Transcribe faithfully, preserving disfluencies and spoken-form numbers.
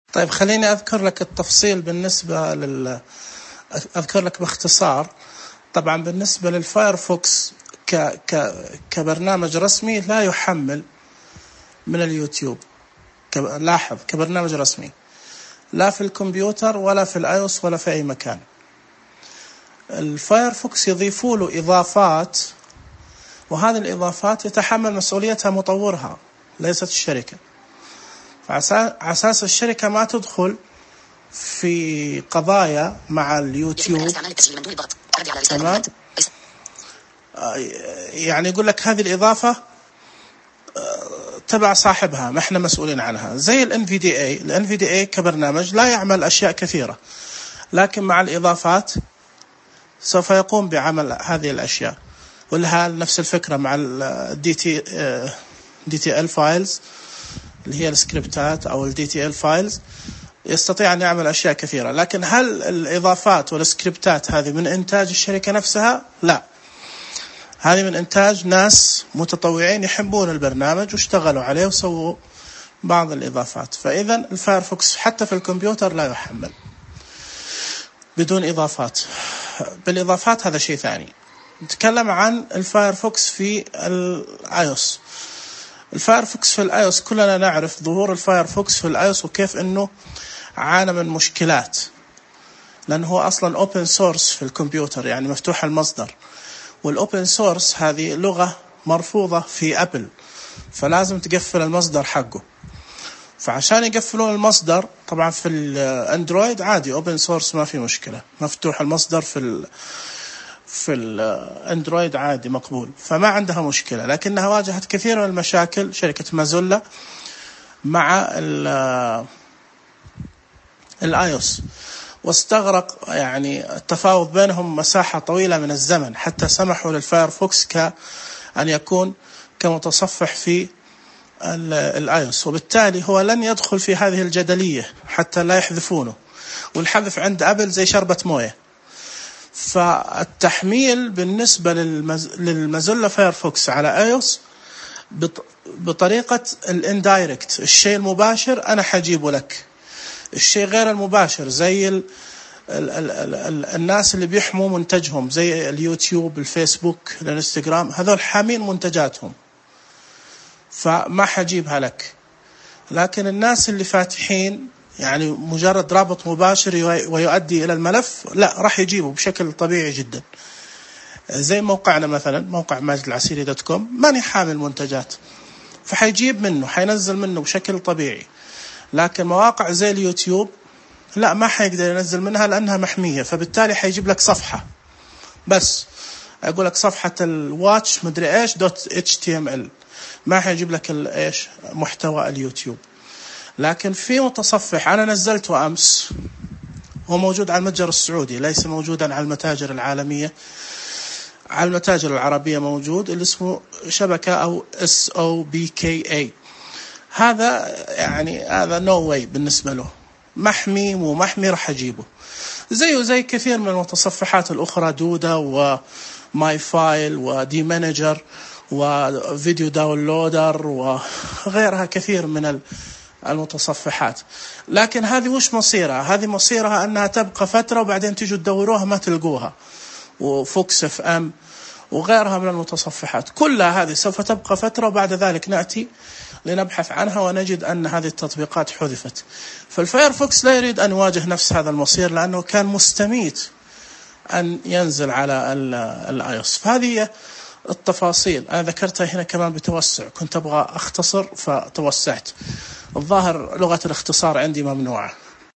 طيب خليني أذكر لك التفصيل بالنسبة لل أذكر لك باختصار. طبعا بالنسبة للفايرفوكس ك... ك... كبرنامج رسمي لا يحمل من اليوتيوب. ك... لاحظ كبرنامج رسمي لا في الكمبيوتر ولا في الايوس ولا في أي مكان. الفايرفوكس يضيفوا له إضافات، وهذه الإضافات يتحمل مسؤوليتها مطورها ليست الشركة. فعلى أساس الشركة ما تدخل في قضايا مع اليوتيوب. تمام. يعني يقول لك هذه الإضافة تبع صاحبها، ما احنا مسؤولين عنها. زي ال إن في دي إيه، ال إن في دي إيه كبرنامج لا يعمل أشياء كثيرة، لكن مع الإضافات سوف يقوم بعمل هذه الأشياء. والهال نفس الفكرة مع ال دي تي دي تي إل فايلز اللي هي السكريبتات أو ال دي تي إل فايلز، يستطيع أن يعمل أشياء كثيرة. لكن هل الإضافات والسكريبتات هذه من إنتاج الشركة نفسها؟ لا، هذه من إنتاج ناس متطوعين يحبون البرنامج واشتغلوا عليه وسووا بعض الإضافات. فإذا الفايرفوكس حتى في الكمبيوتر لا يحمل بدون إضافات. بالإضافات هذا شيء ثاني. نتكلم عن الفايرفوكس في الآيوس. الفايرفوكس في الآيوس كلنا نعرف ظهور الفايرفوكس في الآيوس وكيف أنه عانى من مشكلات، لأنه هو أصلا أوبن سورس في الكمبيوتر، يعني مفتوح المصدر. والأوبن سورس هذه لغة مرفوضة في أبل، فلازم تقفل المصدر حقه. فعشان يقفلون المصدر، طبعا في الأندرويد عادي أوبن سورس ما في مشكلة، مفتوح المصدر في ال في الأندرويد عادي مقبول، فما عندها مشكلة. لكنها واجهت كثير من المشاكل شركة مازولا مع الآيوس، واستغرق يعني التفاوض بينهم مساحة طويلة من الزمن حتى سمحوا للفايرفوكس كأن يكون كمتصفح في الآيوس. وبالتالي هو لن يدخل في هذه الجدلية حتى لا يحذفونه، والحذف عند أبل زي شربة موية. فالتحميل بالنسبة للمازولا فايرفوكس على آيوس بطريقة الاندايركت، الشيء المباشر أنا حجيبه لك. الشيء غير المباشر زي ال ال ال ال ال الناس اللي بيحموا منتجهم زي اليوتيوب، الفيسبوك، الانستغرام، هذول حامين منتجاتهم فما حجيبها لك. لكن الناس اللي فاتحين يعني مجرد رابط مباشر ويؤدي إلى الملف، لا، راح يجيبه بشكل طبيعي جدا. زي موقعنا مثلا، موقع ماجد العسيري دوت كوم، ماني حامل منتجات، فحيجيب منه، حينزل منه بشكل طبيعي. لكن مواقع زي اليوتيوب لا، ما حيقدر ينزل منها لأنها محمية، فبالتالي حيجيب لك صفحة بس، أقول لك صفحة الواتش مدري إيش دوت إتش تي إم إل، ما حيجيب لك إيش محتوى اليوتيوب. لكن في متصفح أنا نزلته أمس، هو موجود على المتجر السعودي، ليس موجودا على المتاجر العالمية. على المتاجر العربية موجود، اللي اسمه شبكة أو إس أو بي كي إيه. هذا يعني هذا نو واي بالنسبة له، محمي ومحمي راح أجيبه. زيه زي كثير من المتصفحات الأخرى، دودا وماي فايل ودي مانجر وفيديو داونلودر وغيرها كثير من المتصفحات. لكن هذه وش مصيرها؟ هذه مصيرها أنها تبقى فترة وبعدين تيجوا تدوروها ما تلقوها. وفوكس اف ام وغيرها من المتصفحات كلها هذه سوف تبقى فترة، وبعد ذلك نأتي لنبحث عنها ونجد أن هذه التطبيقات حذفت. فالفايرفوكس لا يريد أن يواجه نفس هذا المصير، لأنه كان مستميت أن ينزل على الآيوس. فهذه التفاصيل أنا ذكرتها هنا كمان بتوسع، كنت أبغى أختصر فتوسعت. الظاهر لغة الاختصار عندي ممنوعة.